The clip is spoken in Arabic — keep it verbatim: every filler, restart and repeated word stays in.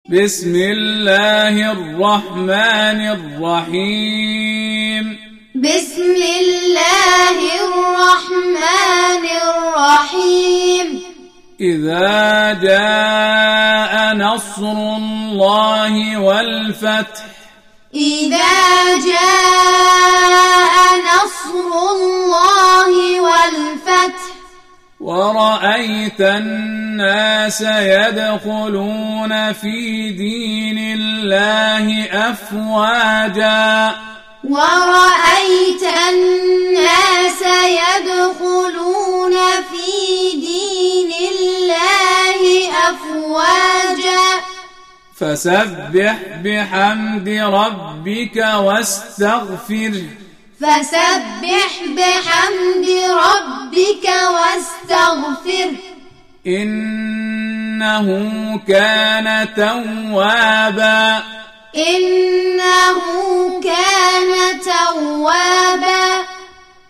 بسم الله الرحمن الرحيم بسم الله الرحمن الرحيم إذا جاء نصر الله والفتح إذا جاء نصر الله والفتح ورأيت الناس يدخلون في دين الله أفواجا ورأيت الناس يدخلون في دين الله أفواجا فسبح بحمد ربك واستغفره فسبح بحمد ربك واستغفره إنه كان توابا إنه